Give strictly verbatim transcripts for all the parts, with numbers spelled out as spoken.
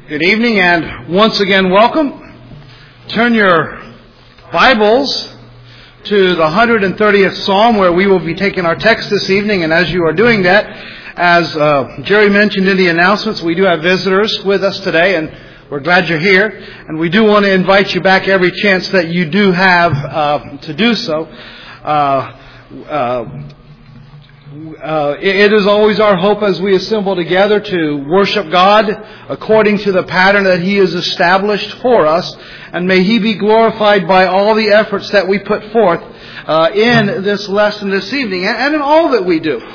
Good evening and once again welcome. Turn your Bibles to the one hundred thirtieth Psalm where we will be taking our text this evening, and as you are doing that, as uh, Jerry mentioned in the announcements, we do have visitors with us today, and we're glad you're here, and we do want to invite you back every chance that you do have uh, to do so. Uh, uh, Uh, it is always our hope as we assemble together to worship God according to the pattern that He has established for us. And may He be glorified by all the efforts that we put forth uh, in this lesson this evening and in all that we do.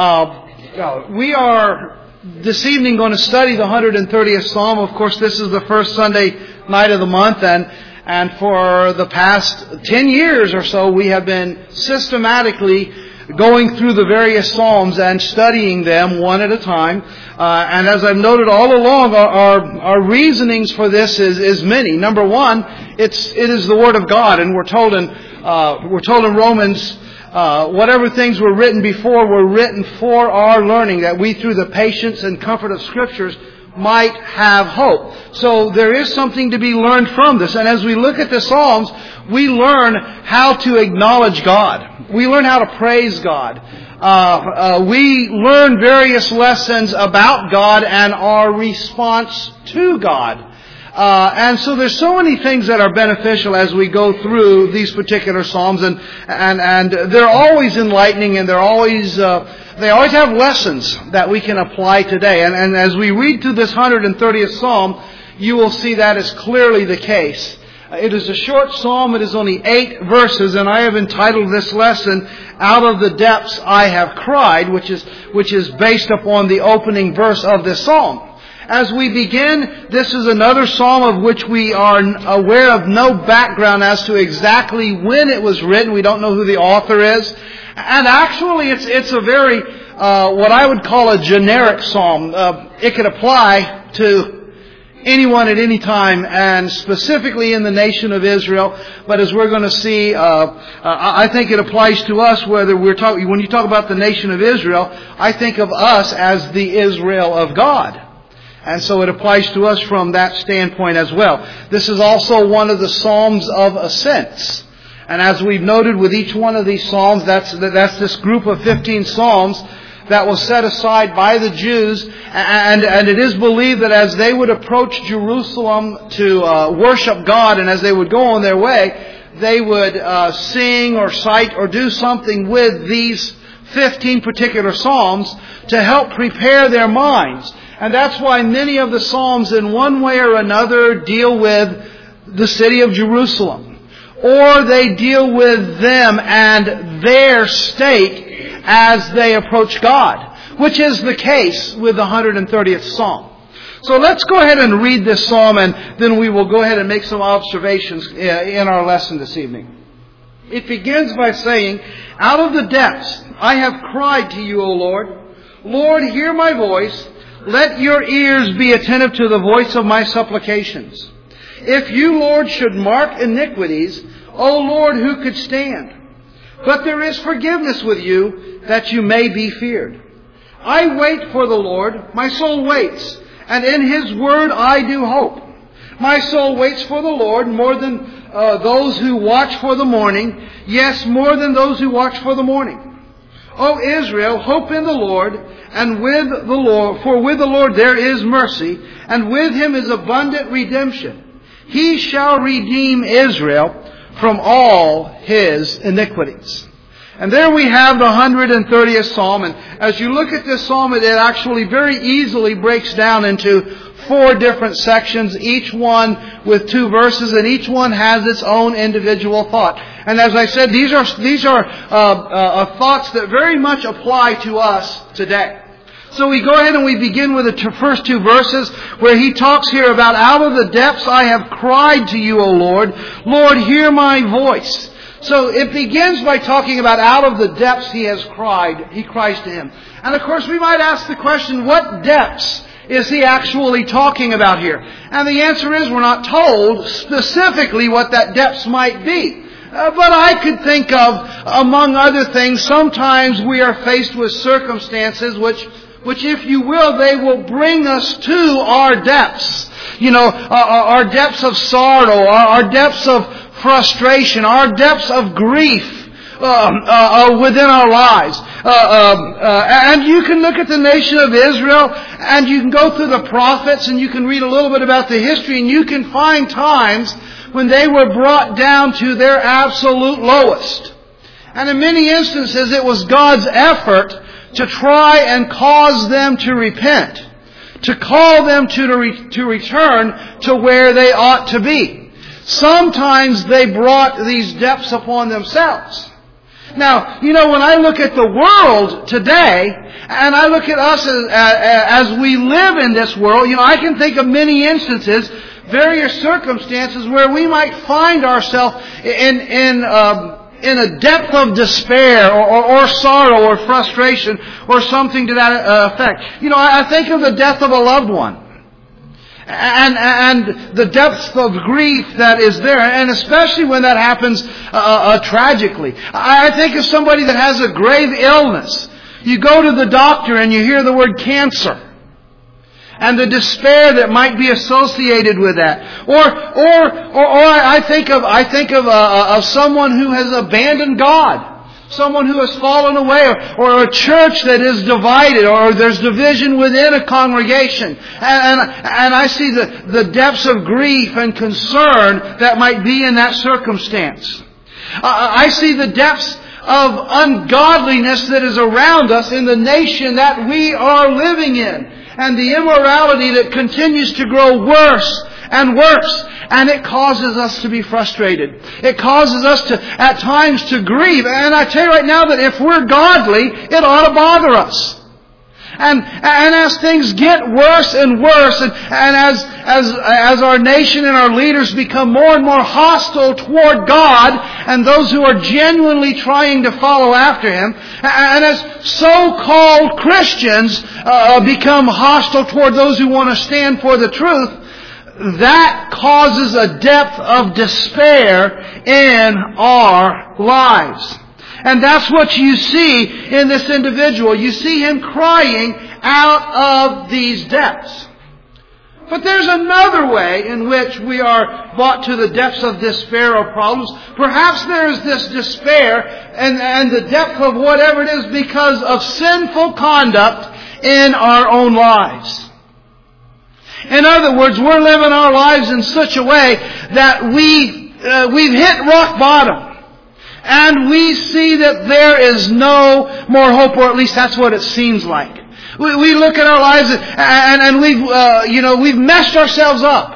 Uh, we are this evening going to study the one hundred thirtieth Psalm. Of course, this is the first Sunday night of the month, and and for the past ten years or so we have been systematically going through the various Psalms and studying them one at a time. Uh, and as I've noted all along, our, our, our reasonings for this is, is many. Number one, it's, it is the Word of God. And we're told in, uh, we're told in Romans, uh, whatever things were written before were written for our learning, that we through the patience and comfort of Scriptures might have hope. So there is something to be learned from this. And as we look at the Psalms, we learn how to acknowledge God. We learn how to praise God. Uh, uh, we learn various lessons about God and our response to God. Uh, and so there's so many things that are beneficial as we go through these particular Psalms, and and and they're always enlightening, and they're always uh, they always have lessons that we can apply today. And and as we read through this one hundred thirtieth Psalm, you will see that is clearly the case. It is a short psalm. It is only eight verses, and I have entitled this lesson, "Out of the Depths I Have Cried," which is which is based upon the opening verse of this psalm. As we begin, this is another psalm of which we are aware of no background as to exactly when it was written. We don't know who the author is. And actually, it's it's a very, uh, what I would call a generic psalm. Uh, it could apply to anyone at any time, and specifically in the nation of Israel. But as we're going to see, uh, uh, I think it applies to us. Whether we're talking, when you talk about the nation of Israel, I think of us as the Israel of God. And so it applies to us from that standpoint as well. This is also one of the Psalms of Ascents. And as we've noted with each one of these Psalms, that's, that's this group of fifteen Psalms that was set aside by the Jews. And, and it is believed that as they would approach Jerusalem to uh, worship God, and as they would go on their way, they would uh, sing or cite or do something with these fifteen particular Psalms to help prepare their minds. And that's why many of the Psalms in one way or another deal with the city of Jerusalem. Or they deal with them and their state as they approach God, which is the case with the one hundred thirtieth Psalm. So let's go ahead and read this Psalm, and then we will go ahead and make some observations in our lesson this evening. It begins by saying, "Out of the depths I have cried to you, O Lord. Lord, hear my voice. Let your ears be attentive to the voice of my supplications. If you, Lord, should mark iniquities, O Lord, who could stand? But there is forgiveness with you, that you may be feared. I wait for the Lord, my soul waits, and in His word I do hope. My soul waits for the Lord more than uh, those who watch for the morning, yes, more than those who watch for the morning. O Israel, hope in the Lord, and with the Lord, for with the Lord there is mercy, and with Him is abundant redemption. He shall redeem Israel from all his iniquities." And there we have the one hundred thirtieth Psalm. And as you look at this Psalm, it actually very easily breaks down into four different sections, each one with two verses, and each one has its own individual thought. And as I said, these are these are uh, uh, thoughts that very much apply to us today. So we go ahead and we begin with the first two verses where he talks here about, "Out of the depths I have cried to you, O Lord. Lord, hear my voice." So it begins by talking about out of the depths he has cried. He cries to him. And of course we might ask the question, what depths is he actually talking about here? And the answer is we're not told specifically what that depths might be. Uh, but I could think of, among other things, sometimes we are faced with circumstances which, which if you will, they will bring us to our depths. you know, our, our depths of sorrow, our, our depths of frustration, our depths of grief uh, uh, uh, within our lives. Uh, uh, uh, and you can look at the nation of Israel, and you can go through the prophets, and you can read a little bit about the history, and you can find times when they were brought down to their absolute lowest. And in many instances, it was God's effort to try and cause them to repent, to call them to, to, re- to return to where they ought to be. Sometimes they brought these depths upon themselves. Now, you know, when I look at the world today, and I look at us as, as we live in this world, you know, I can think of many instances, various circumstances where we might find ourselves in in um, in a depth of despair or, or, or sorrow or frustration or something to that uh, effect. You know, I, I think of the death of a loved one. And, and the depth of grief that is there, and especially when that happens uh, uh, tragically. I think of somebody that has a grave illness. You go to the doctor and you hear the word cancer, and the despair that might be associated with that. Or, or, or, or I think of I think of uh, of someone who has abandoned God. Someone who has fallen away, or, or a church that is divided, or there's division within a congregation. And, and, and I see the, the depths of grief and concern that might be in that circumstance. Uh, I see the depths of ungodliness that is around us in the nation that we are living in. And the immorality that continues to grow worse and worse. And it causes us to be frustrated. It causes us to, at times, to grieve. And I tell you right now that if we're godly, it ought to bother us. And, and as things get worse and worse, and, and as, as, as our nation and our leaders become more and more hostile toward God and those who are genuinely trying to follow after Him, and as so-called Christians uh, become hostile toward those who want to stand for the truth, that causes a depth of despair in our lives. And that's what you see in this individual. You see him crying out of these depths. But there's another way in which we are brought to the depths of despair or problems. Perhaps there is this despair and, and the depth of whatever it is because of sinful conduct in our own lives. In other words, we're living our lives in such a way that we, uh, we've hit rock bottom. And we see that there is no more hope, or at least that's what it seems like. We, we look at our lives and, and, and we've, uh, you know, we've messed ourselves up.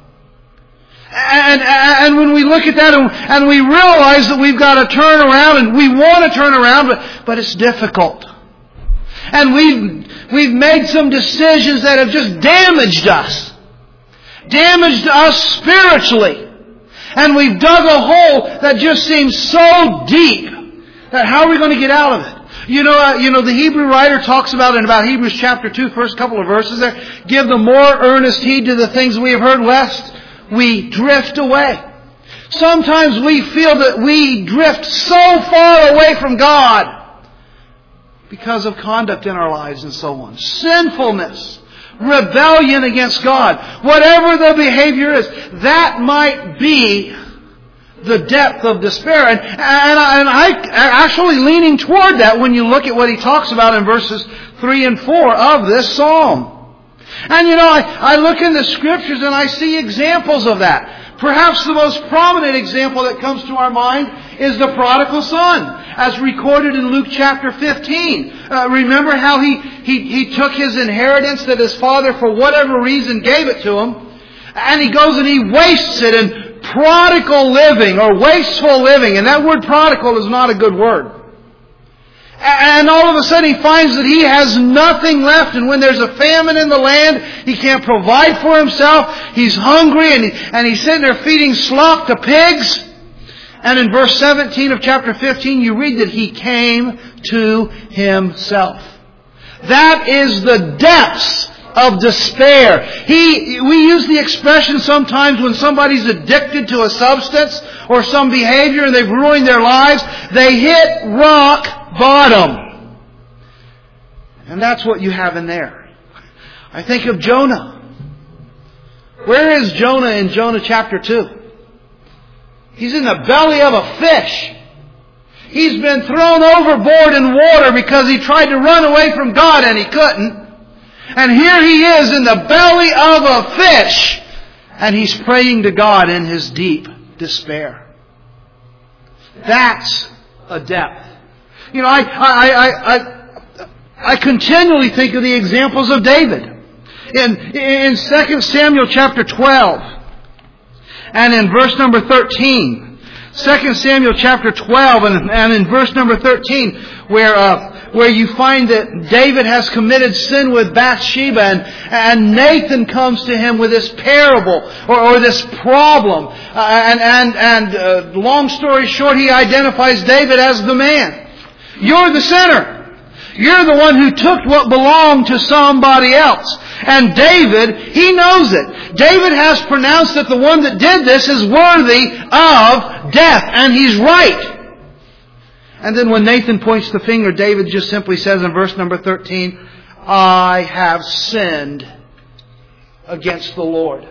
And, and when we look at that and, and we realize that we've got to turn around, and we want to turn around, but, but it's difficult. And we've, we've made some decisions that have just damaged us. Damaged us spiritually. And we've dug a hole that just seems so deep that how are we going to get out of it? You know, uh, you know, the Hebrew writer talks about in about Hebrews chapter two, first couple of verses there, give the more earnest heed to the things we have heard, lest we drift away. Sometimes we feel that we drift so far away from God because of conduct in our lives and so on. Sinfulness. Rebellion against God. Whatever the behavior is, that might be the depth of despair. And, and, and I actually leaning toward that when you look at what he talks about in verses three and four of this psalm. And you know, I, I look in the Scriptures and I see examples of that. Perhaps the most prominent example that comes to our mind is the prodigal son, as recorded in Luke chapter fifteen. Uh, remember how he, he, he took his inheritance that his father, for whatever reason, gave it to him, and he goes and he wastes it in prodigal living or wasteful living. And that word prodigal is not a good word. And all of a sudden he finds that he has nothing left. And when there's a famine in the land, he can't provide for himself. He's hungry and, he, and he's sitting there feeding slop to pigs. And in verse seventeen of chapter fifteen, you read that he came to himself. That is the depths of despair. He, we use the expression sometimes when somebody's addicted to a substance or some behavior and they've ruined their lives, they hit rock bottom. And that's what you have in there. I think of Jonah. Where is Jonah in Jonah chapter two? He's in the belly of a fish. He's been thrown overboard in water because he tried to run away from God and he couldn't. And here he is in the belly of a fish. And he's praying to God in his deep despair. That's a depth. You know, I, I, I, I, I continually think of the examples of David. In, in Second Samuel chapter twelve and in verse number thirteen. Second Samuel chapter twelve and, and in verse number thirteen, where uh, where you find that David has committed sin with Bathsheba, and, and Nathan comes to him with this parable or, or this problem, uh, and and and uh, long story short, he identifies David as the man. You're the sinner. You're the one who took what belonged to somebody else. And David, he knows it. David has pronounced that the one that did this is worthy of death. And he's right. And then when Nathan points the finger, David just simply says in verse number thirteen, I have sinned against the Lord.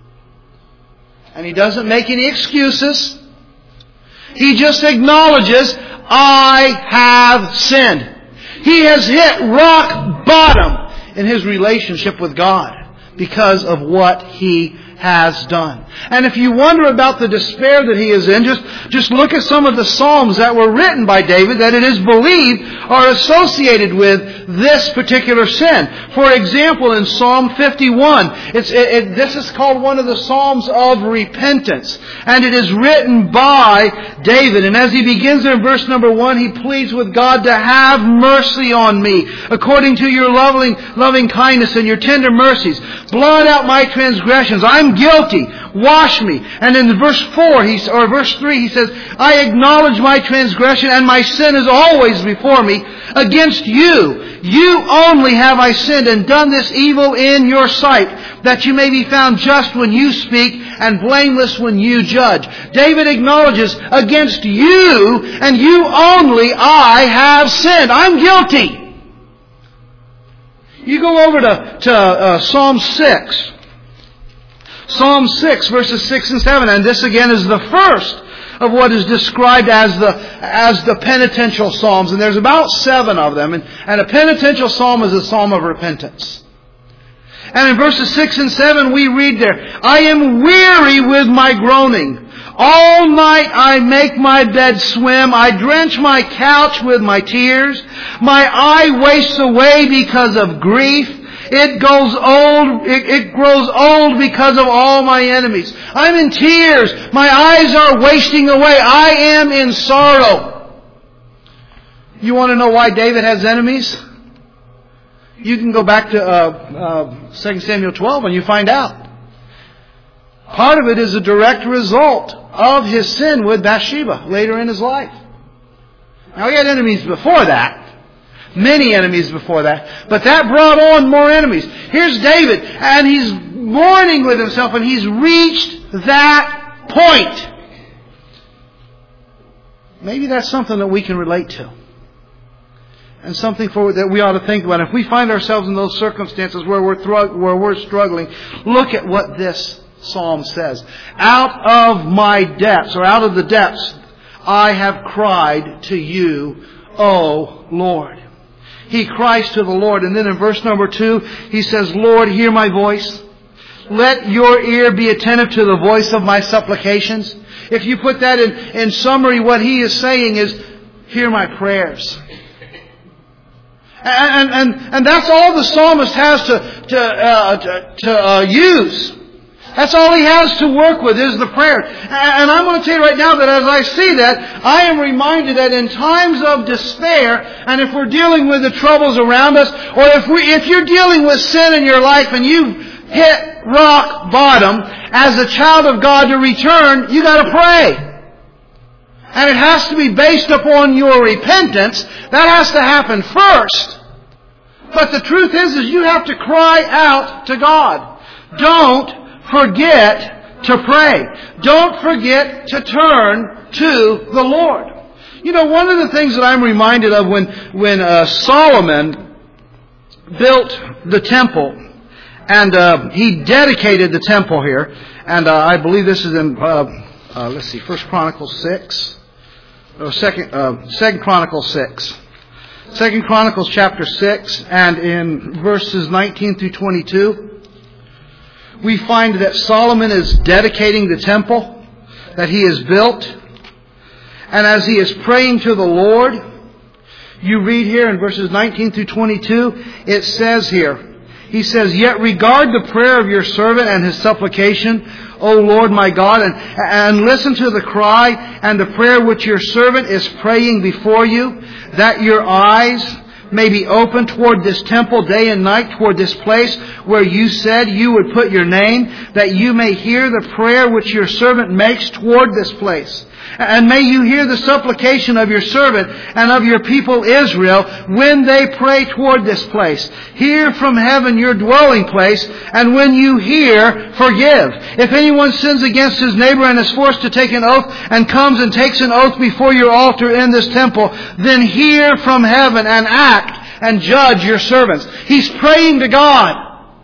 And he doesn't make any excuses. He just acknowledges, I have sinned. He has hit rock bottom in his relationship with God because of what he has done. And if you wonder about the despair that he is in, just, just look at some of the Psalms that were written by David that it is believed are associated with this particular sin. For example, in Psalm fifty-one, it's, it, it, this is called one of the Psalms of repentance. And it is written by David. And as he begins in verse number one, he pleads with God to have mercy on me, according to your loving, loving kindness and your tender mercies. Blot out my transgressions. I'm guilty. Wash me. And in verse four, he, or verse three, he says, I acknowledge my transgression and my sin is always before me. Against you, you only have I sinned and done this evil in your sight, that you may be found just when you speak and blameless when you judge. David acknowledges, against you and you only I have sinned. I'm guilty. You go over to, to uh, Psalm six. Psalm six, verses six and seven. And this again is the first of what is described as the as the penitential psalms. And there's about seven of them. And, and a penitential psalm is a psalm of repentance. And in verses six and seven we read there, I am weary with my groaning. All night I make my bed swim. I drench my couch with my tears. My eye wastes away because of grief. It goes old, it, it grows old because of all my enemies. I'm in tears. My eyes are wasting away. I am in sorrow. You want to know why David has enemies? You can go back to uh, uh, Second Samuel twelve and you find out. Part of it is a direct result of his sin with Bathsheba later in his life. Now he had enemies before that. Many enemies before that. But that brought on more enemies. Here's David, and he's mourning with himself, and he's reached that point. Maybe that's something that we can relate to. And something for that we ought to think about. If we find ourselves in those circumstances where we're, thru- where we're struggling, look at what this psalm says. Out of my depths, or out of the depths, I have cried to you, O Lord. He cries to the Lord. And then in verse number two, he says, Lord, hear my voice. Let your ear be attentive to the voice of my supplications. If you put that in, in summary, what he is saying is, hear my prayers. And, and, and that's all the psalmist has to, to, uh, to, to uh, use. That's all he has to work with is the prayer. And I'm going to tell you right now that as I see that, I am reminded that in times of despair, and if we're dealing with the troubles around us, or if we, if you're dealing with sin in your life and you've hit rock bottom, as a child of God to return, you got to pray. And it has to be based upon your repentance. That has to happen first. But the truth is, is you have to cry out to God. Don't forget to pray. Don't forget to turn to the Lord. You know, one of the things that I'm reminded of when, when uh, Solomon built the temple, And uh, he dedicated the temple here. And uh, I believe this is in, uh, uh, let's see, First Chronicles six. Or Second, uh, Second Chronicles six. Second Chronicles chapter six, and in verses nineteen through twenty-two, we find that Solomon is dedicating the temple that he has built. And as he is praying to the Lord, you read here in verses nineteen through twenty-two, it says here, he says, "Yet regard the prayer of your servant and his supplication, O Lord my God, and, and listen to the cry and the prayer which your servant is praying before you, that your eyes may be open toward this temple day and night, toward this place where you said you would put your name, that you may hear the prayer which your servant makes toward this place. And may you hear the supplication of your servant and of your people Israel when they pray toward this place. Hear from heaven your dwelling place, and when you hear, forgive. If anyone sins against his neighbor and is forced to take an oath and comes and takes an oath before your altar in this temple, then hear from heaven and act and judge your servants." He's praying to God.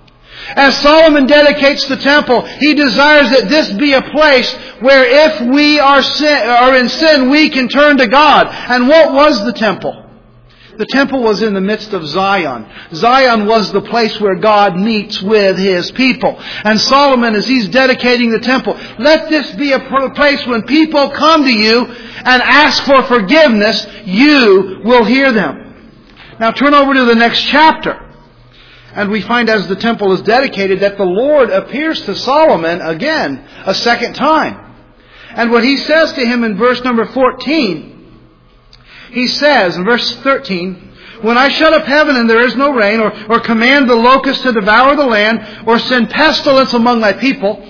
As Solomon dedicates the temple, he desires that this be a place where if we are, sin, are in sin, we can turn to God. And what was the temple? The temple was in the midst of Zion. Zion was the place where God meets with His people. And Solomon, as he's dedicating the temple, let this be a place when people come to you and ask for forgiveness, you will hear them. Now turn over to the next chapter. And we find as the temple is dedicated that the Lord appears to Solomon again a second time. And what He says to him in verse number fourteen, He says in verse thirteen, "When I shut up heaven and there is no rain, or, or command the locusts to devour the land, or send pestilence among my people,"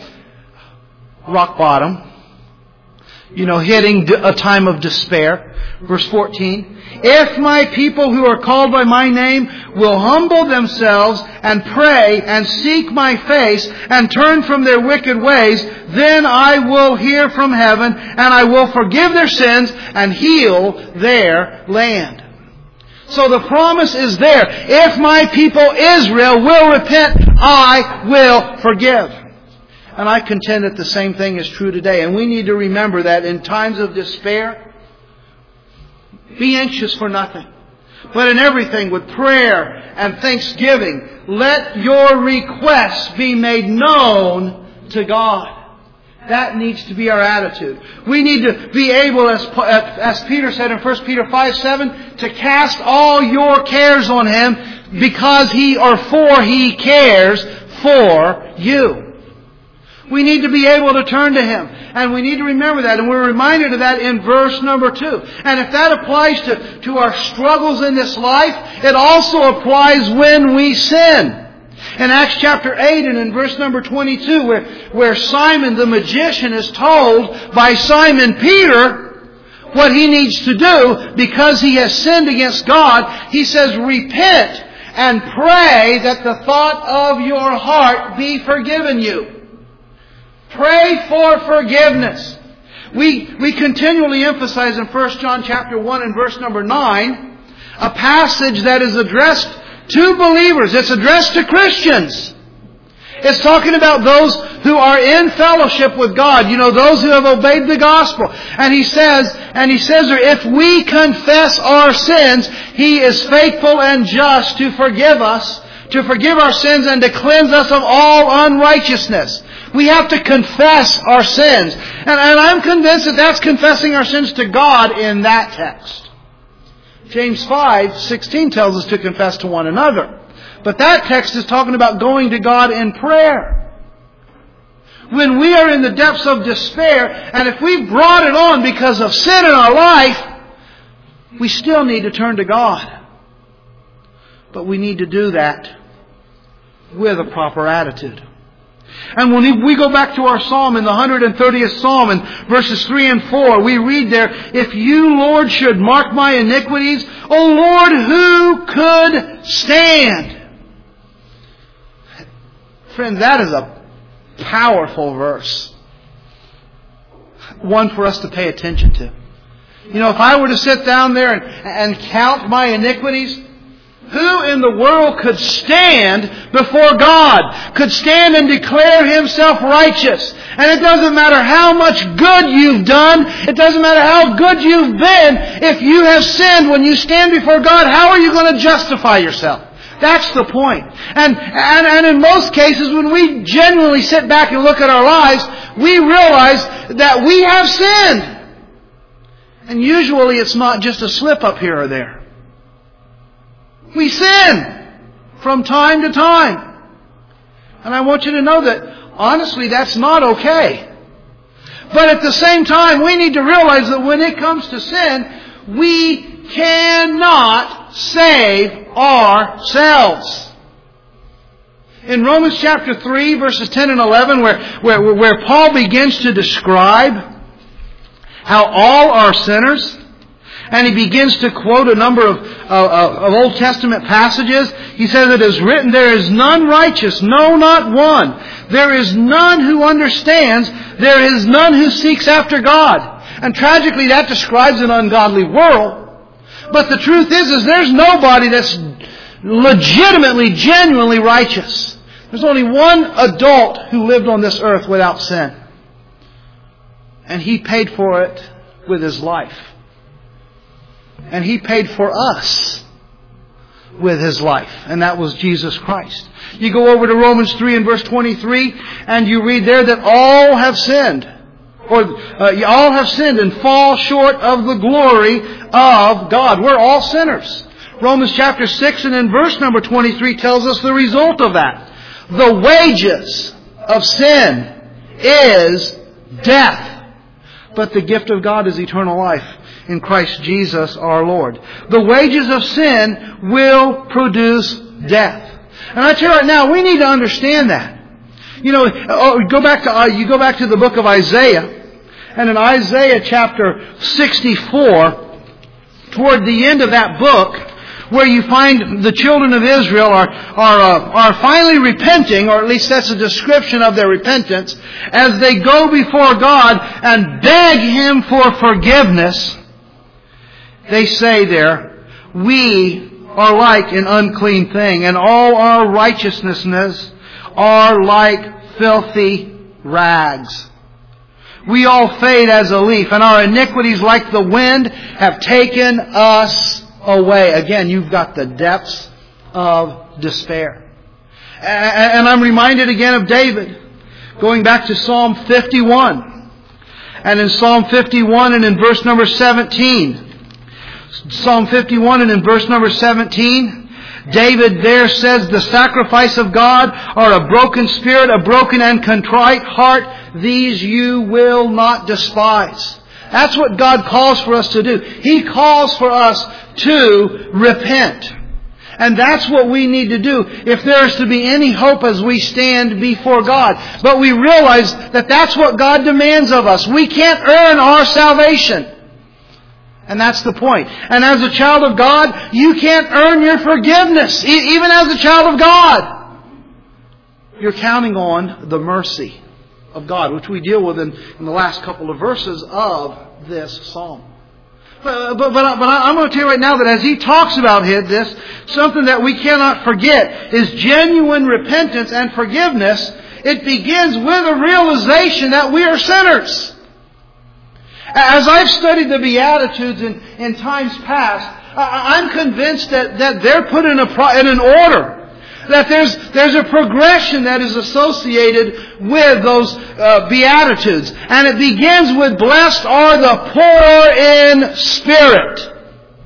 rock bottom, you know, hitting a time of despair. Verse fourteen, "If my people who are called by my name will humble themselves and pray and seek my face and turn from their wicked ways, then I will hear from heaven and I will forgive their sins and heal their land." So the promise is there. If my people Israel will repent, I will forgive. And I contend that the same thing is true today. And we need to remember that in times of despair, be anxious for nothing, but in everything with prayer and thanksgiving, let your requests be made known to God. That needs to be our attitude. We need to be able, as, as Peter said in First Peter five seven, to cast all your cares on Him because He, or for He cares for you. We need to be able to turn to Him. And we need to remember that. And we're reminded of that in verse number two. And if that applies to, to our struggles in this life, it also applies when we sin. In Acts chapter eight and in verse number twenty-two, where, where Simon the magician is told by Simon Peter what he needs to do because he has sinned against God, he says, "Repent and pray that the thought of your heart be forgiven you." Pray for forgiveness. We, we continually emphasize in First John chapter one and verse number nine, a passage that is addressed to believers. It's addressed to Christians. It's talking about those who are in fellowship with God. You know, those who have obeyed the gospel. And he says, and he says there, if we confess our sins, He is faithful and just to forgive us, to forgive our sins and to cleanse us of all unrighteousness. We have to confess our sins. And, and I'm convinced that that's confessing our sins to God in that text. James five sixteen tells us to confess to one another. But that text is talking about going to God in prayer. When we are in the depths of despair, and if we've brought it on because of sin in our life, we still need to turn to God. But we need to do that with a proper attitude. And when we go back to our psalm in the one hundred thirtieth psalm in verses three and four, we read there, "If you, Lord, should mark my iniquities, O Lord, who could stand?" Friend, that is a powerful verse. One for us to pay attention to. You know, if I were to sit down there and, and count my iniquities, Who in the world could stand before God, could stand and declare himself righteous? And it doesn't matter how much good you've done, it doesn't matter how good you've been, if you have sinned, when you stand before God, how are you going to justify yourself? That's the point. And, and, and in most cases, when we genuinely sit back and look at our lives, we realize that we have sinned. And usually it's not just a slip up here or there. We sin from time to time. And I want you to know that, honestly, that's not okay. But at the same time, we need to realize that when it comes to sin, we cannot save ourselves. In Romans chapter three, verses ten and eleven, where, where, where Paul begins to describe how all are sinners, and he begins to quote a number of, uh, of Old Testament passages. He says, "It is written, there is none righteous, no, not one. There is none who understands. There is none who seeks after God." And tragically, that describes an ungodly world. But the truth is, is there's nobody that's legitimately, genuinely righteous. There's only one adult who lived on this earth without sin. And He paid for it with His life. And He paid for us with His life. And that was Jesus Christ. You go over to Romans three and verse twenty-three, and you read there that all have sinned. Or uh, all have sinned and fall short of the glory of God. We're all sinners. Romans chapter six and in verse number twenty-three tells us the result of that. The wages of sin is death. But the gift of God is eternal life in Christ Jesus our Lord. The wages of sin will produce death. And I tell you right now, we need to understand that. You know, go back to uh, you go back to the book of Isaiah, and in Isaiah chapter sixty-four, toward the end of that book, where you find the children of Israel are are uh, are finally repenting, or at least that's a description of their repentance, as they go before God and beg Him for forgiveness. They say there, "We are like an unclean thing, and all our righteousnesses are like filthy rags. We all fade as a leaf, and our iniquities like the wind have taken us away." Again, you've got the depths of despair. And I'm reminded again of David, going back to Psalm fifty-one. And in Psalm fifty-one and in verse number seventeen, Psalm fifty-one and in verse number seventeen, David there says, "The sacrifice of God are a broken spirit, a broken and contrite heart. These you will not despise." That's what God calls for us to do. He calls for us to repent. And that's what we need to do if there is to be any hope as we stand before God. But we realize that that's what God demands of us. We can't earn our salvation. And that's the point. And as a child of God, you can't earn your forgiveness. E- even as a child of God. You're counting on the mercy of God, which we deal with in, in the last couple of verses of this psalm. But, but, but, but I'm going to tell you right now that as he talks about this, something that we cannot forget is genuine repentance and forgiveness. It begins with a realization that we are sinners. As I've studied the Beatitudes in, in times past, I'm convinced that, that they're put in, a, in an order. That there's, there's a progression that is associated with those uh, Beatitudes. And it begins with, "Blessed are the poor in spirit."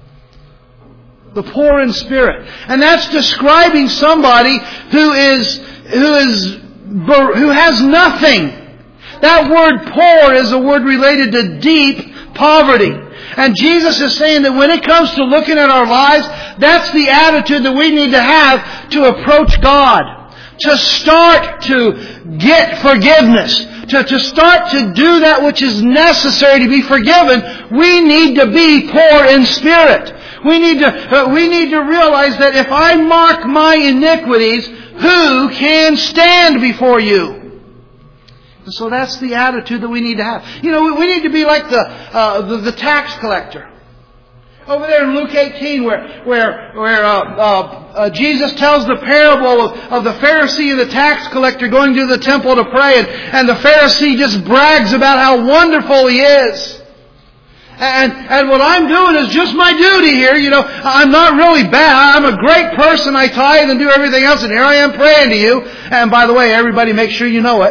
The poor in spirit. And that's describing somebody who is, who is, who has nothing. That word poor is a word related to deep poverty. And Jesus is saying that when it comes to looking at our lives, that's the attitude that we need to have to approach God. To start to get forgiveness. To, to start to do that which is necessary to be forgiven, we need to be poor in spirit. We need to, uh, we need to realize that if I mark my iniquities, who can stand before you? And so that's the attitude that we need to have. You know, we need to be like the, uh, the, the tax collector. Over there in Luke eighteen, where where where uh, uh, uh, Jesus tells the parable of, of the Pharisee and the tax collector going to the temple to pray, and, and the Pharisee just brags about how wonderful he is. And and what I'm doing is just my duty here. You know, I'm not really bad. I'm a great person. I tithe and do everything else, and here I am praying to you. And by the way, everybody, make sure you know it.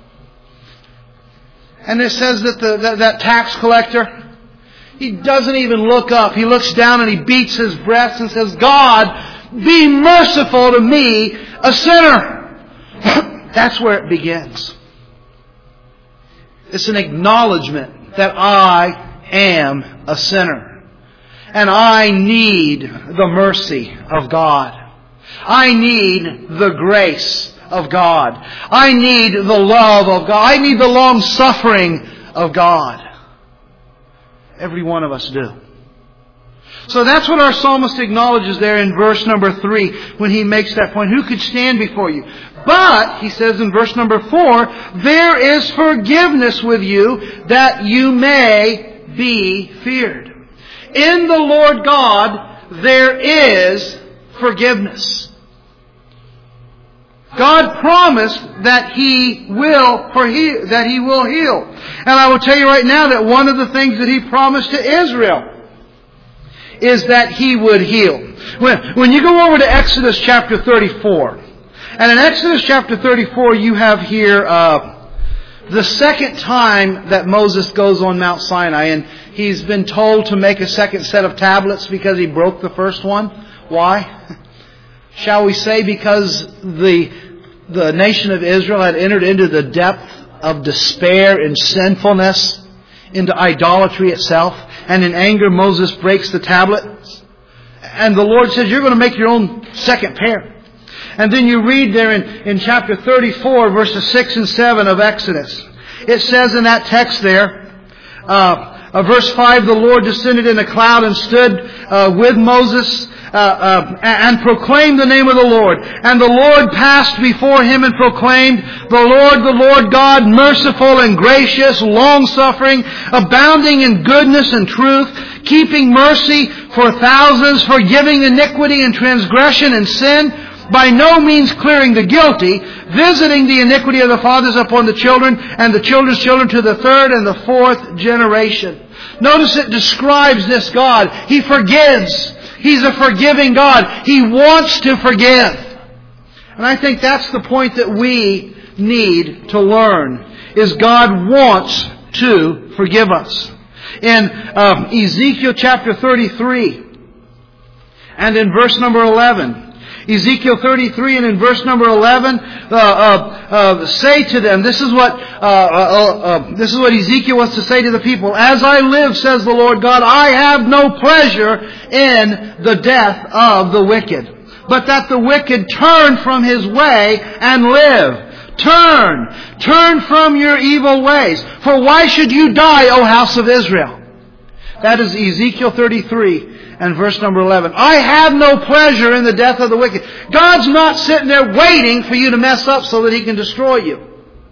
And it says that the that, that tax collector, he doesn't even look up. He looks down and he beats his breast and says, "God, be merciful to me, a sinner." That's where it begins. It's an acknowledgement that I am a sinner. And I need the mercy of God. I need the grace of God. I need the love of God. I need the long suffering of God. Every one of us do. So that's what our psalmist acknowledges there in verse number three when he makes that point. Who could stand before you? But, he says in verse number four, there is forgiveness with you that you may be feared. In the Lord God there is forgiveness. God promised that He will for he, that He will heal. And I will tell you right now that one of the things that He promised to Israel is that He would heal. When, when you go over to Exodus chapter thirty-four, and in Exodus chapter thirty-four you have here uh, the second time that Moses goes on Mount Sinai, and he's been told to make a second set of tablets because he broke the first one. Why? Shall we say because the the nation of Israel had entered into the depth of despair and sinfulness, into idolatry itself, and in anger Moses breaks the tablets. And the Lord says, you're going to make your own second pair. And then you read there in, in chapter thirty-four, verses six and seven of Exodus. It says in that text there, uh, uh, verse five, the Lord descended in a cloud and stood uh, with Moses uh, uh, and proclaimed the name of the Lord. And the Lord passed before him and proclaimed, the Lord, the Lord God, merciful and gracious, long-suffering, abounding in goodness and truth, keeping mercy for thousands, forgiving iniquity and transgression and sin, by no means clearing the guilty, visiting the iniquity of the fathers upon the children, and the children's children to the third and the fourth generation. Notice it describes this God. He forgives. He's a forgiving God. He wants to forgive. And I think that's the point that we need to learn, is God wants to forgive us. In um, Ezekiel chapter thirty-three and in verse number eleven, Ezekiel thirty-three and in verse number eleven, uh, uh, uh, say to them, this is what uh, uh, uh, this is what Ezekiel wants to say to the people. As I live, says the Lord God, I have no pleasure in the death of the wicked, but that the wicked turn from his way and live. Turn, turn from your evil ways. For why should you die, O house of Israel? That is Ezekiel thirty-three. And verse number eleven. I have no pleasure in the death of the wicked. God's not sitting there waiting for you to mess up so that He can destroy you.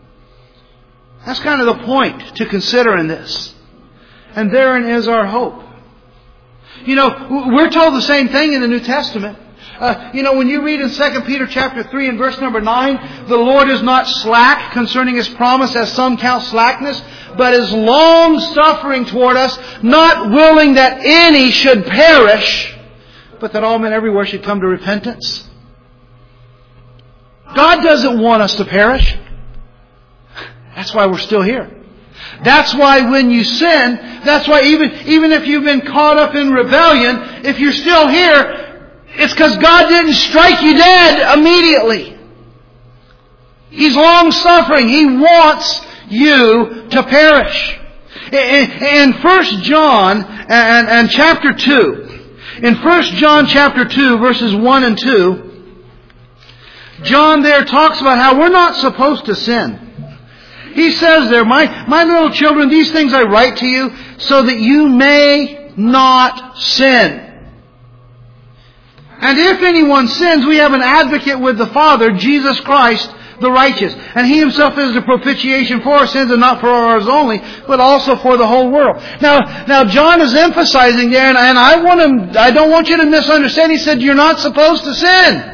That's kind of the point to consider in this. And therein is our hope. You know, we're told the same thing in the New Testament. Uh, you know, when you read in Second Peter chapter three and verse number nine, the Lord is not slack concerning His promise, as some count slackness, but is long-suffering toward us, not willing that any should perish, but that all men everywhere should come to repentance. God doesn't want us to perish. That's why we're still here. That's why when you sin, that's why even, even if you've been caught up in rebellion, if you're still here, it's because God didn't strike you dead immediately. He's long-suffering. He wants you to perish. In First John and, and chapter two, in First John chapter two, verses one and two, John there talks about how we're not supposed to sin. He says there, my, my little children, these things I write to you so that you may not sin. And if anyone sins, we have an advocate with the Father, Jesus Christ, the righteous. And He Himself is the propitiation for our sins, and not for ours only, but also for the whole world. Now, now John is emphasizing there, and, and I want him, I don't want you to misunderstand. He said, you're not supposed to sin.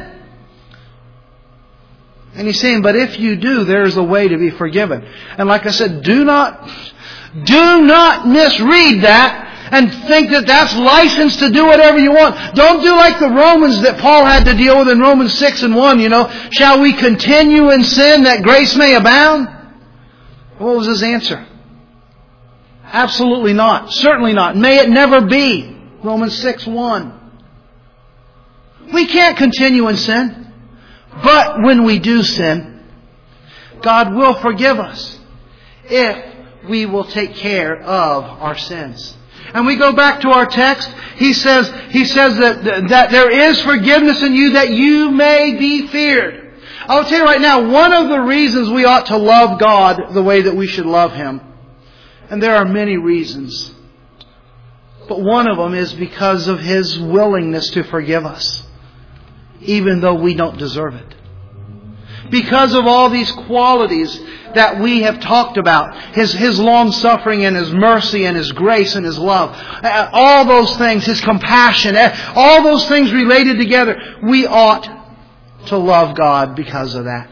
And He's saying, but if you do, there is a way to be forgiven. And like I said, do not, do not misread that and think that that's license to do whatever you want. Don't do like the Romans that Paul had to deal with in Romans six and one, you know. Shall we continue in sin that grace may abound? What was his answer? Absolutely not. Certainly not. May it never be. Romans six one. We can't continue in sin. But when we do sin, God will forgive us if we will take care of our sins. And we go back to our text. He says, he says that, that there is forgiveness in you that you may be feared. I'll tell you right now, one of the reasons we ought to love God the way that we should love Him, and there are many reasons, but one of them is because of His willingness to forgive us, even though we don't deserve it. Because of all these qualities that we have talked about, His, His long-suffering and His mercy and His grace and His love, all those things, His compassion, all those things related together, we ought to love God because of that.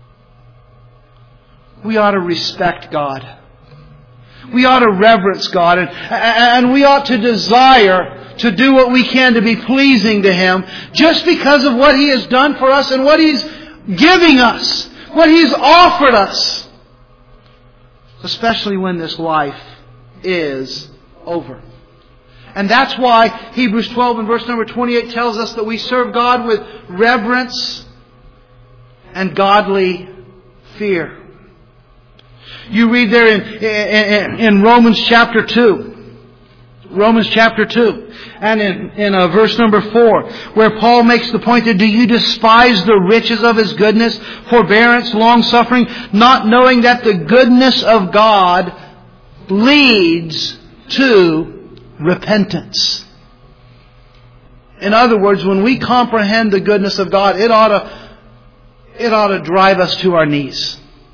We ought to respect God. We ought to reverence God, and, and we ought to desire to do what we can to be pleasing to Him just because of what He has done for us and what He's giving us, what He's offered us. Especially when this life is over. And that's why Hebrews twelve and verse number twenty-eight tells us that we serve God with reverence and godly fear. You read there in, in, in Romans chapter two. Romans chapter two. And in, in uh, verse number four, where Paul makes the point that, do you despise the riches of His goodness, forbearance, long-suffering, not knowing that the goodness of God leads to repentance? In other words, when we comprehend the goodness of God, it ought to, it ought to drive us to our knees.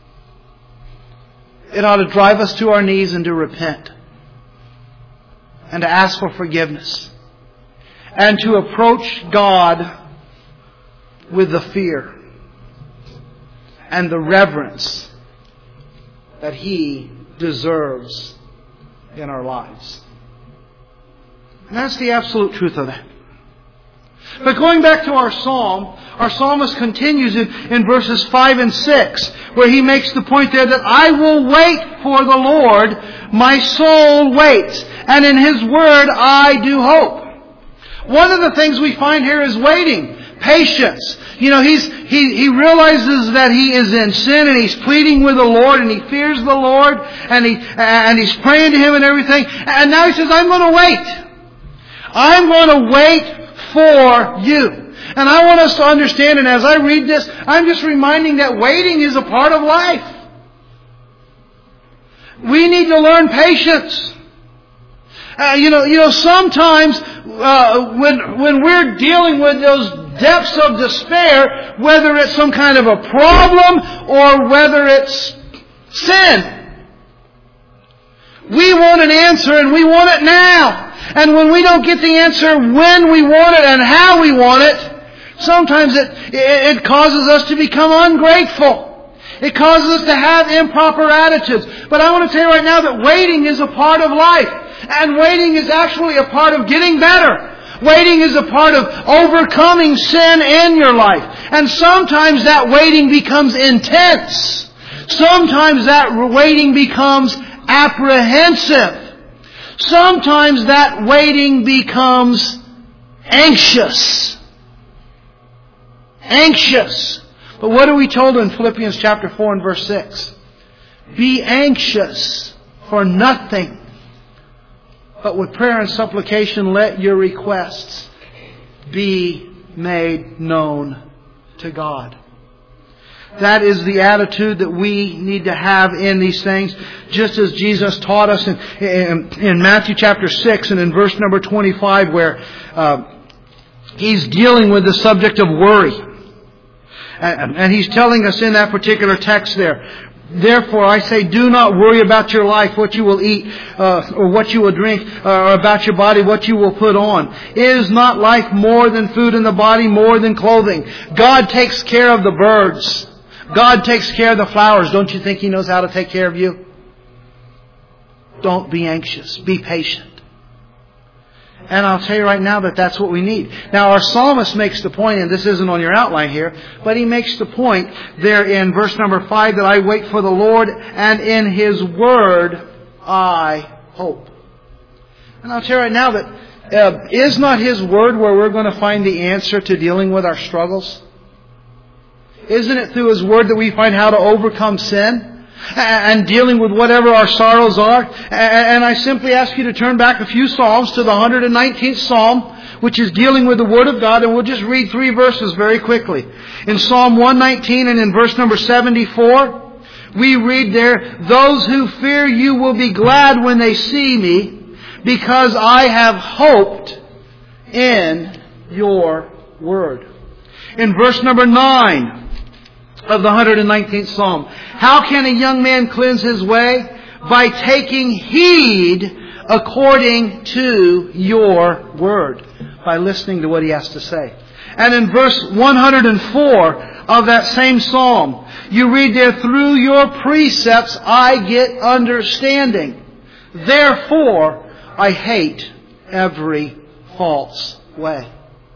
It ought to drive us to our knees and to repent. And to ask for forgiveness. And to approach God with the fear and the reverence that He deserves in our lives. And that's the absolute truth of that. But going back to our psalm, our psalmist continues in, in verses five and six, where he makes the point there that I will wait for the Lord, my soul waits, and in His word I do hope. One of the things we find here is waiting, patience. You know, he's, he, he realizes that he is in sin, and he's pleading with the Lord, and he fears the Lord, and he, and he's praying to Him and everything. And now he says, I'm going to wait. I'm going to wait for you. And I want us to understand, and as I read this, I'm just reminding that waiting is a part of life. We need to learn patience. Uh, you know, you know, sometimes uh, when when we're dealing with those depths of despair, whether it's some kind of a problem or whether it's sin, we want an answer, and we want it now. And when we don't get the answer when we want it and how we want it, sometimes it, it causes us to become ungrateful. It causes us to have improper attitudes. But I want to tell you right now that waiting is a part of life. And waiting is actually a part of getting better. Waiting is a part of overcoming sin in your life. And sometimes that waiting becomes intense. Sometimes that waiting becomes apprehensive. Sometimes that waiting becomes anxious. Anxious. But what are we told in Philippians chapter four and verse six? Be anxious for nothing, but with prayer and supplication let your requests be made known to God. That is the attitude that we need to have in these things, just as Jesus taught us in, in, in Matthew chapter six and in verse number twenty-five, where uh, He's dealing with the subject of worry. And, and he's telling us in that particular text there, therefore, I say, do not worry about your life, what you will eat, uh, or what you will drink, uh, or about your body, what you will put on. Is not life more than food, and the body more than clothing? God takes care of the birds. God takes care of the flowers. Don't you think He knows how to take care of you? Don't be anxious. Be patient. And I'll tell you right now that that's what we need. Now, our psalmist makes the point, and this isn't on your outline here, but he makes the point there in verse number five that I wait for the Lord, and in His Word I hope. And I'll tell you right now that uh, is not His Word where we're going to find the answer to dealing with our struggles? Isn't it through His Word that we find how to overcome sin? And dealing with whatever our sorrows are. And I simply ask you to turn back a few Psalms to the one hundred nineteenth Psalm, which is dealing with the Word of God. And we'll just read three verses very quickly. In Psalm one nineteen and in verse number seventy-four, we read there, those who fear you will be glad when they see me, because I have hoped in your Word. In verse number nine of the one hundred nineteenth Psalm, how can a young man cleanse his way? By taking heed according to your Word. By listening to what he has to say. And in verse one hundred four of that same Psalm, you read there, through your precepts I get understanding. Therefore I hate every false way.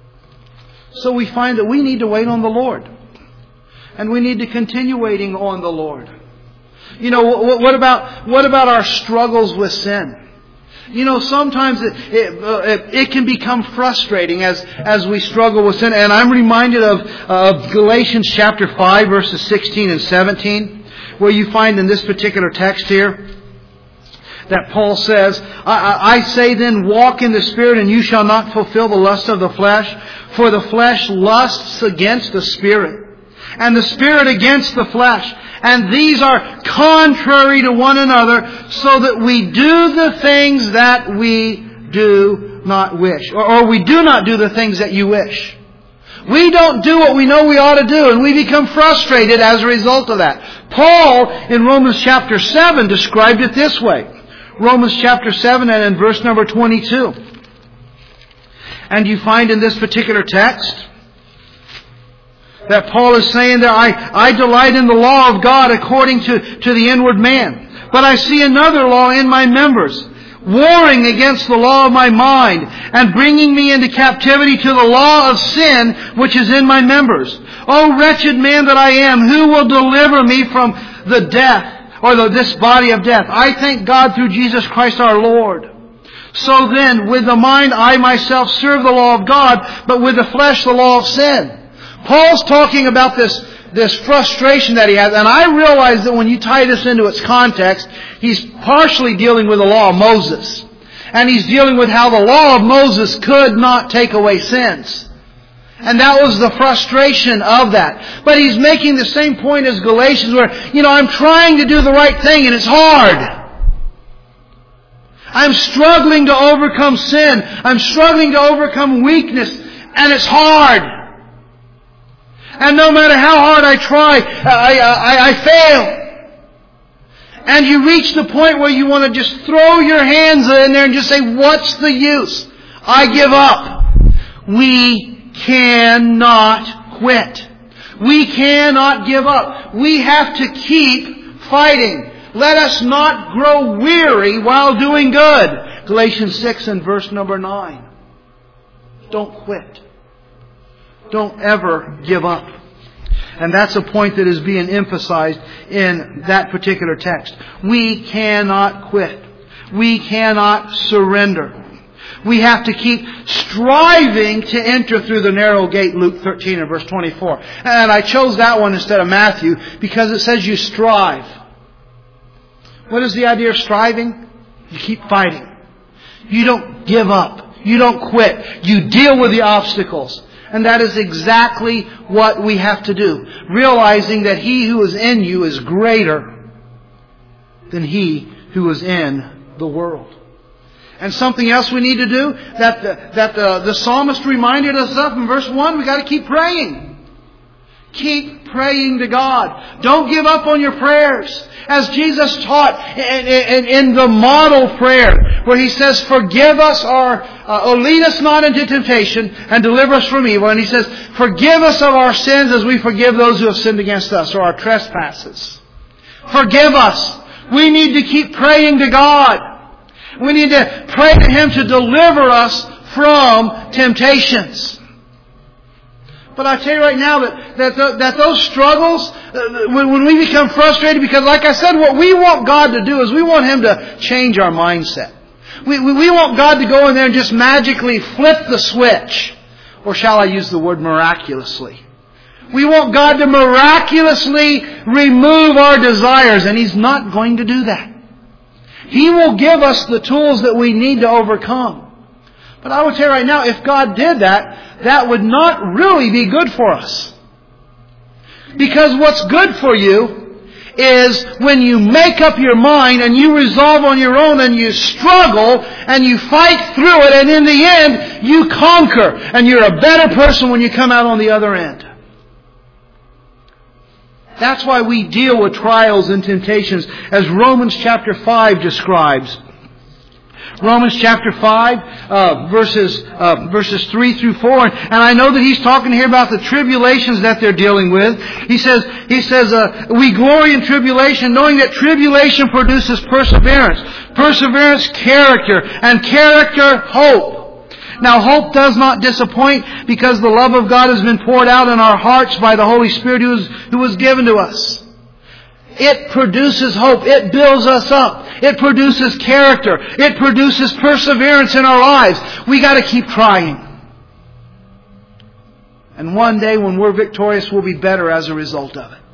So we find that we need to wait on the Lord. And we need to continue waiting on the Lord. You know, what about what about our struggles with sin? You know, sometimes it, it, uh, it can become frustrating as, as we struggle with sin. And I'm reminded of, uh, of Galatians chapter five, verses sixteen and seventeen, where you find in this particular text here that Paul says, I, I, I say then, walk in the Spirit, and you shall not fulfill the lust of the flesh. For the flesh lusts against the Spirit, and the Spirit against the flesh. And these are contrary to one another, so that we do the things that we do not wish. Or, or we do not do the things that you wish. We don't do what we know we ought to do, and we become frustrated as a result of that. Paul, in Romans chapter seven, described it this way. Romans chapter seven and in verse number twenty-two. And you find in this particular text that Paul is saying that I, I delight in the law of God according to, to the inward man. But I see another law in my members, warring against the law of my mind, and bringing me into captivity to the law of sin which is in my members. O wretched man that I am, who will deliver me from the death, or the, this body of death? I thank God through Jesus Christ our Lord. So then, with the mind I myself serve the law of God, but with the flesh the law of sin. Paul's talking about this, this frustration that he has, and I realize that when you tie this into its context, he's partially dealing with the law of Moses. And he's dealing with how the law of Moses could not take away sins. And that was the frustration of that. But he's making the same point as Galatians, where, you know, I'm trying to do the right thing and it's hard. I'm struggling to overcome sin. I'm struggling to overcome weakness, and it's hard. And no matter how hard I try, I, I, I fail. And you reach the point where you want to just throw your hands in there and just say, what's the use? I give up. We cannot quit. We cannot give up. We have to keep fighting. Let us not grow weary while doing good. Galatians six and verse number nine. Don't quit. Don't ever give up. And that's a point that is being emphasized in that particular text. We cannot quit. We cannot surrender. We have to keep striving to enter through the narrow gate, Luke thirteen and verse twenty-four. And I chose that one instead of Matthew because it says you strive. What is the idea of striving? You keep fighting. You don't give up. You don't quit. You deal with the obstacles. And that is exactly what we have to do. Realizing that He who is in you is greater than he who is in the world. And something else we need to do that the, that the, the psalmist reminded us of in verse one, we got to keep praying. Keep praying to God. Don't give up on your prayers. As Jesus taught in, in, in the model prayer, where He says, forgive us our, uh, or lead us not into temptation and deliver us from evil. And He says, forgive us of our sins as we forgive those who have sinned against us, or our trespasses. Forgive us. We need to keep praying to God. We need to pray to Him to deliver us from temptations. But I tell you right now that that, the, that those struggles, uh, when, when we become frustrated, because like I said, what we want God to do is we want Him to change our mindset. We, we, we want God to go in there and just magically flip the switch. Or shall I use the word miraculously? We want God to miraculously remove our desires, and He's not going to do that. He will give us the tools that we need to overcome. But I will tell you right now, if God did that, that would not really be good for us. Because what's good for you is when you make up your mind and you resolve on your own and you struggle and you fight through it, and in the end you conquer and you're a better person when you come out on the other end. That's why we deal with trials and temptations, as Romans chapter five describes. Romans chapter five, uh, verses uh, verses three through four, and, and I know that he's talking here about the tribulations that they're dealing with. He says, he says, uh, we glory in tribulation, knowing that tribulation produces perseverance, perseverance, character, and character, hope. Now, hope does not disappoint, because the love of God has been poured out in our hearts by the Holy Spirit who was, who was given to us. It produces hope. It builds us up. It produces character. It produces perseverance in our lives. We got to keep trying. And one day when we're victorious, we'll be better as a result of it.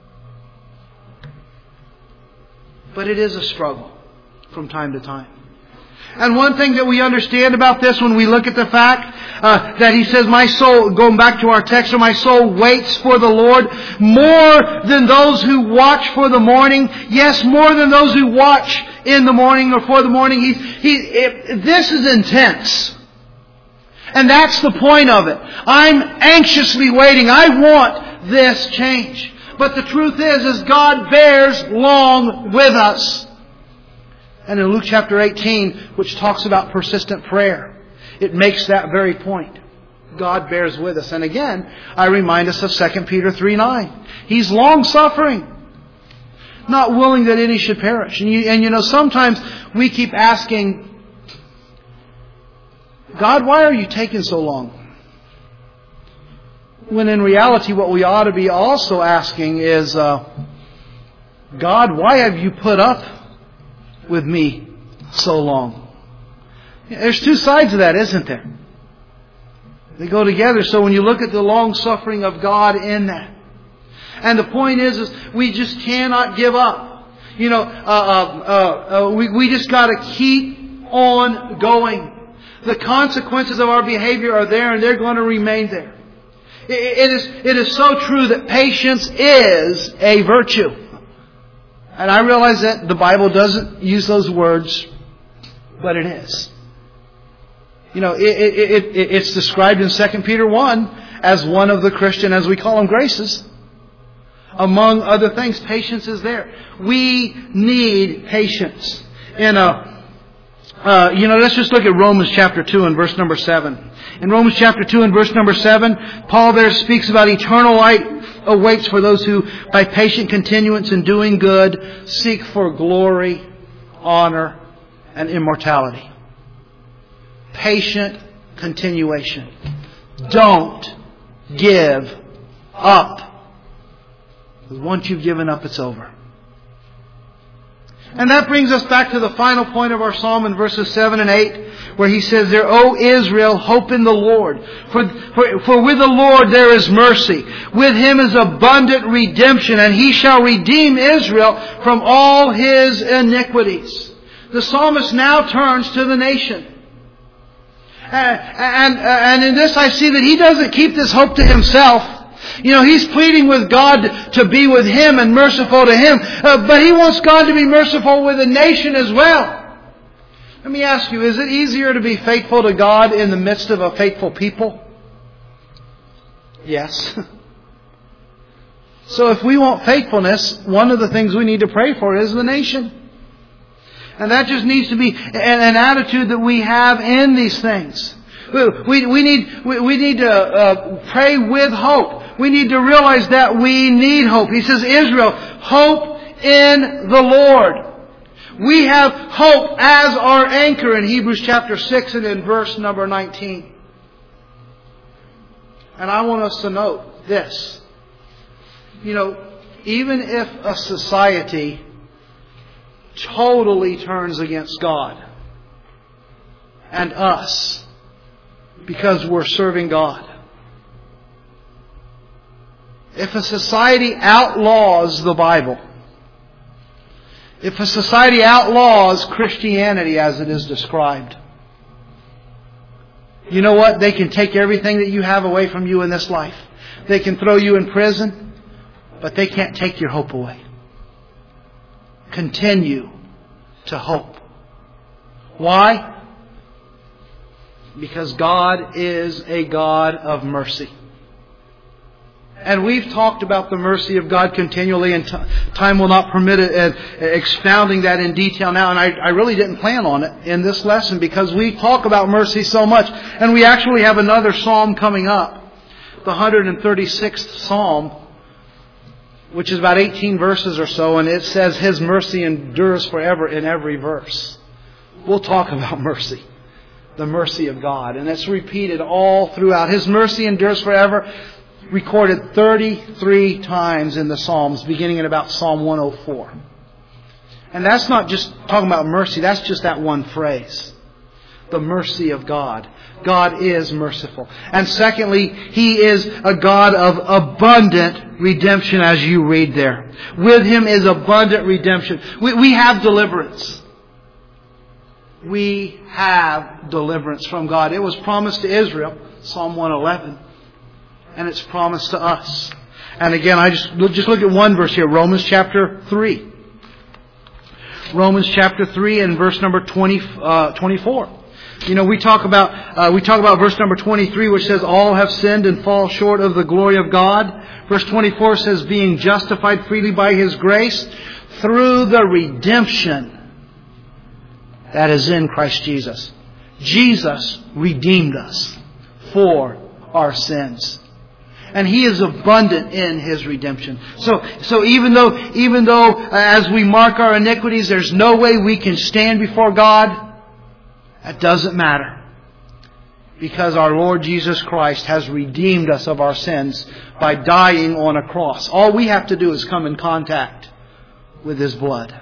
But it is a struggle from time to time. And one thing that we understand about this when we look at the fact uh, that he says, my soul, going back to our text, my soul waits for the Lord more than those who watch for the morning. Yes, more than those who watch in the morning or for the morning. He, he, it, this is intense. And that's the point of it. I'm anxiously waiting. I want this change. But the truth is, is God bears long with us. And in Luke chapter eighteen, which talks about persistent prayer, it makes that very point. God bears with us. And again, I remind us of Second Peter three nine. He's long-suffering, not willing that any should perish. And you, and you know, sometimes we keep asking, God, why are you taking so long? When in reality, what we ought to be also asking is, uh, God, why have you put up with me so long? There's two sides of that, isn't there? They go together. So when you look at the long suffering of God in that, and the point is, is we just cannot give up. You know, uh, uh, uh, uh, we we just got to keep on going. The consequences of our behavior are there, and they're going to remain there. It, it is it is so true that patience is a virtue. And I realize that the Bible doesn't use those words, but it is. You know, it, it, it, it's described in Second Peter one as one of the Christian, as we call them, graces. Among other things, patience is there. We need patience. In a, uh, you know, let's just look at Romans chapter two and verse number seven. In Romans chapter two and verse number seven, Paul there speaks about eternal life awaits for those who, by patient continuance in doing good, seek for glory, honor, and immortality. Patient continuation. Don't give up. Once you've given up, it's over. And that brings us back to the final point of our psalm in verses seven and eight, where he says there, O Israel, hope in the Lord. For, for, for with the Lord there is mercy. With Him is abundant redemption, and He shall redeem Israel from all his iniquities. The psalmist now turns to the nation. And, and, and in this I see that he doesn't keep this hope to himself. You know, he's pleading with God to be with him and merciful to him. Uh, but he wants God to be merciful with the nation as well. Let me ask you, is it easier to be faithful to God in the midst of a faithful people? Yes. So if we want faithfulness, one of the things we need to pray for is the nation. And that just needs to be an, an attitude that we have in these things. We, we need, we, we need to uh, pray with hope. We need to realize that we need hope. He says, Israel, hope in the Lord. We have hope as our anchor in Hebrews chapter six and in verse number nineteen. And I want us to note this. You know, even if a society totally turns against God and us because we're serving God, if a society outlaws the Bible, if a society outlaws Christianity as it is described, you know what? They can take everything that you have away from you in this life. They can throw you in prison, but they can't take your hope away. Continue to hope. Why? Because God is a God of mercy. And we've talked about the mercy of God continually, and t- time will not permit it, uh, expounding that in detail now. And I, I really didn't plan on it in this lesson because we talk about mercy so much. And we actually have another psalm coming up, the one hundred thirty-sixth Psalm, which is about eighteen verses or so, and it says His mercy endures forever in every verse. We'll talk about mercy, the mercy of God. And it's repeated all throughout. His mercy endures forever. Recorded thirty-three times in the Psalms, beginning at about Psalm one oh four. And that's not just talking about mercy, that's just that one phrase. The mercy of God. God is merciful. And secondly, He is a God of abundant redemption, as you read there. With Him is abundant redemption. We, we have deliverance. We have deliverance from God. It was promised to Israel, Psalm one eleven. And it's promised to us. And again, I just just look at one verse here, Romans chapter three. Romans chapter three and verse number twenty, uh, twenty-four. You know, we talk about uh, we talk about verse number twenty-three, which says, "All have sinned and fall short of the glory of God." Verse twenty-four says, "Being justified freely by His grace through the redemption that is in Christ Jesus." Jesus redeemed us for our sins. And He is abundant in His redemption. So, so even though, even though uh, as we mark our iniquities, there's no way we can stand before God, that doesn't matter. Because our Lord Jesus Christ has redeemed us of our sins by dying on a cross. All we have to do is come in contact with His blood.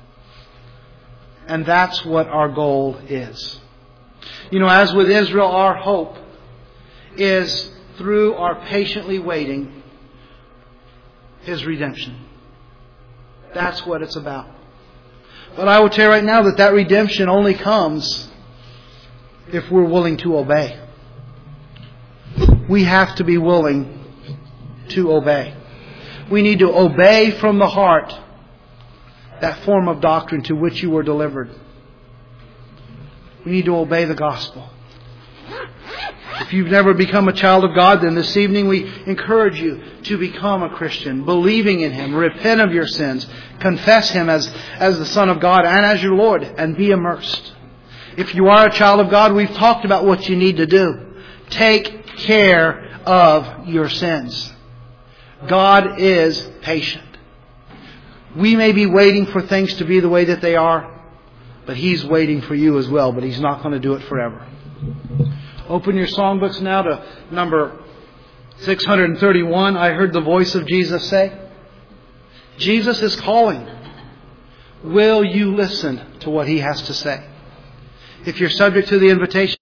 And that's what our goal is. You know, as with Israel, our hope is through our patiently waiting His redemption. That's what it's about. But I will tell you right now that that redemption only comes if we're willing to obey. We have to be willing to obey. We need to obey from the heart that form of doctrine to which you were delivered. We need to obey the gospel. If you've never become a child of God, then this evening we encourage you to become a Christian, believing in Him, repent of your sins, confess Him as, as the Son of God and as your Lord, and be immersed. If you are a child of God, we've talked about what you need to do. Take care of your sins. God is patient. We may be waiting for things to be the way that they are, but He's waiting for you as well, but He's not going to do it forever. Open your songbooks now to number six hundred thirty-one. I heard the voice of Jesus say. Jesus is calling. Will you listen to what He has to say? If you're subject to the invitation,